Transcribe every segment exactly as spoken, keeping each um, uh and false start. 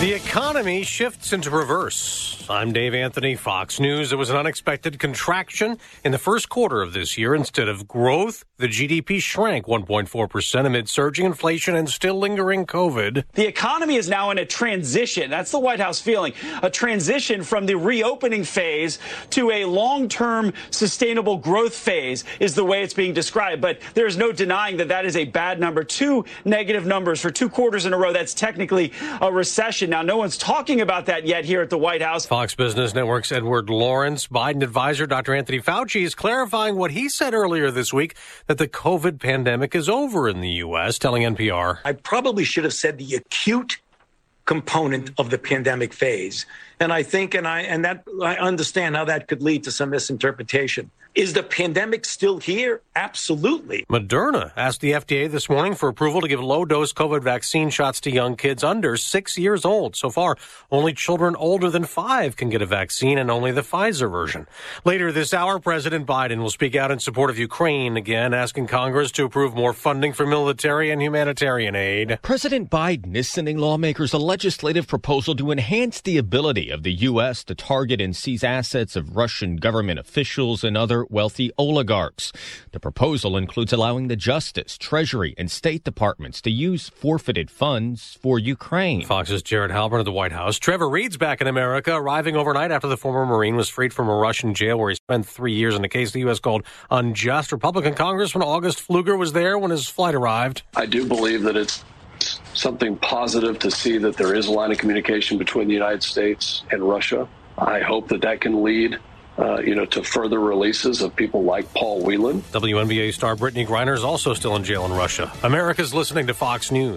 The economy shifts into reverse. I'm Dave Anthony, Fox News. It was an unexpected contraction in the first quarter of this year. Instead of growth, the G D P shrank one point four percent amid surging inflation and still lingering COVID. The economy is now in a transition. That's the White House feeling. A transition from the reopening phase to a long-term sustainable growth phase is the way it's being described. But there's no denying that that is a bad number. Two negative numbers for two quarters in a row. That's technically a recession. Now, no one's talking about that yet here at the White House. Fox Business Network's Edward Lawrence, Biden advisor Doctor Anthony Fauci, is clarifying what he said earlier this week, that the COVID pandemic is over in the U S, telling N P R. I probably should have said the acute component of the pandemic phase. And I think, and I, and that, I understand how that could lead to some misinterpretation. Is the pandemic still here? Absolutely. Moderna asked the F D A this morning for approval to give low-dose COVID vaccine shots to young kids under six years old. So far, only children older than five can get a vaccine, and only the Pfizer version. Later this hour, President Biden will speak out in support of Ukraine again, asking Congress to approve more funding for military and humanitarian aid. President Biden is sending lawmakers a legislative proposal to enhance the ability of the U S to target and seize assets of Russian government officials and other wealthy oligarchs. The proposal includes allowing the Justice, Treasury, and State Departments to use forfeited funds for Ukraine. Fox's Jared Halpern at the White House. Trevor Reed's back in America, arriving overnight after the former Marine was freed from a Russian jail where he spent three years in a case the U S called unjust. Republican Congressman August Pfluger was there when his flight arrived. I do believe that it's something positive to see that there is a line of communication between the United States and Russia. I hope that that can lead Uh, you know, to further releases of people like Paul Whelan. W N B A star Brittany Griner is also still in jail in Russia. America's listening to Fox News.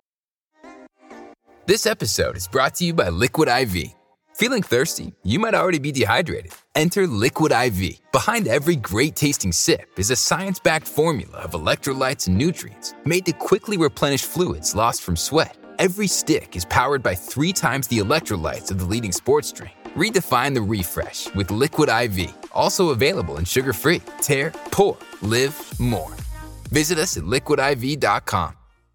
This episode is brought to you by Liquid I V. Feeling thirsty? You might already be dehydrated. Enter Liquid I V. Behind every great-tasting sip is a science-backed formula of electrolytes and nutrients made to quickly replenish fluids lost from sweat. Every stick is powered by three times the electrolytes of the leading sports drink. Redefine the refresh with Liquid I V. Also available in sugar-free. Tear, pour, live more. Visit us at liquid I V dot com.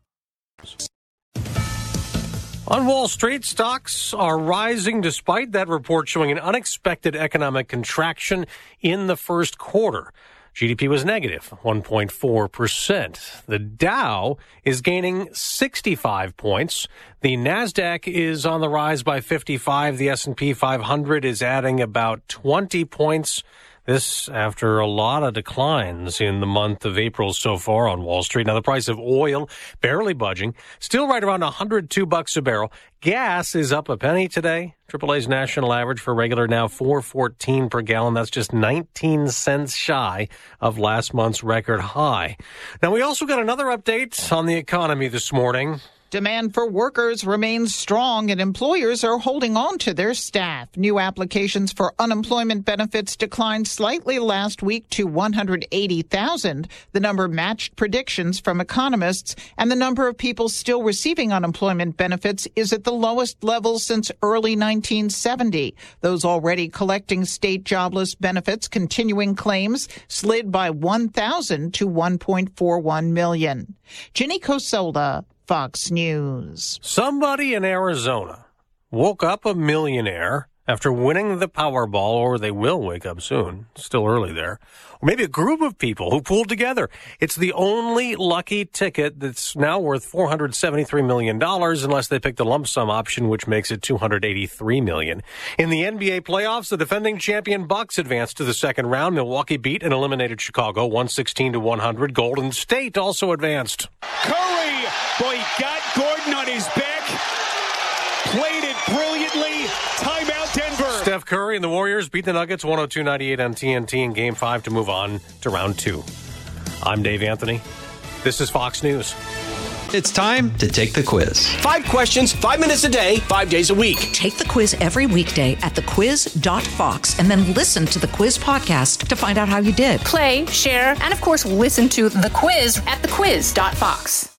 On Wall Street, stocks are rising despite that report showing an unexpected economic contraction in the first quarter. G D P was negative one point four percent. The Dow is gaining sixty-five points. The Nasdaq is on the rise by fifty-five. The S and P five hundred is adding about twenty points. This after a lot of declines in the month of April so far on Wall Street. Now, the price of oil barely budging, still right around one hundred two bucks a barrel. Gas is up a penny today. triple A's national average for regular now four fourteen per gallon. That's just nineteen cents shy of last month's record high. Now, we also got another update on the economy this morning. Demand for workers remains strong and employers are holding on to their staff. New applications for unemployment benefits declined slightly last week to one hundred eighty thousand. The number matched predictions from economists, and the number of people still receiving unemployment benefits is at the lowest level since early nineteen seventy. Those already collecting state jobless benefits continuing claims slid by one thousand to one point four one million. Ginny Cosola, Fox News. Somebody in Arizona woke up a millionaire after winning the Powerball, or they will wake up soon. Still early there. Or maybe a group of people who pooled together. It's the only lucky ticket that's now worth four hundred seventy-three million dollars, unless they pick the lump sum option, which makes it two hundred eighty-three million dollars. In the N B A playoffs, the defending champion Bucks advanced to the second round. Milwaukee beat and eliminated Chicago one sixteen to one hundred. Golden State also advanced. Curry, boy, he got Gordon on his back, played it brilliantly. Timeout, Denver. Steph Curry and the Warriors beat the Nuggets one oh two ninety-eight on T N T in Game five to move on to round two. I'm Dave Anthony. This is Fox News. It's time to take the quiz. Five questions, five minutes a day, five days a week. Take the quiz every weekday at the quiz dot fox and then listen to the quiz podcast to find out how you did. Play, share, and of course, listen to The Quiz at the quiz dot fox.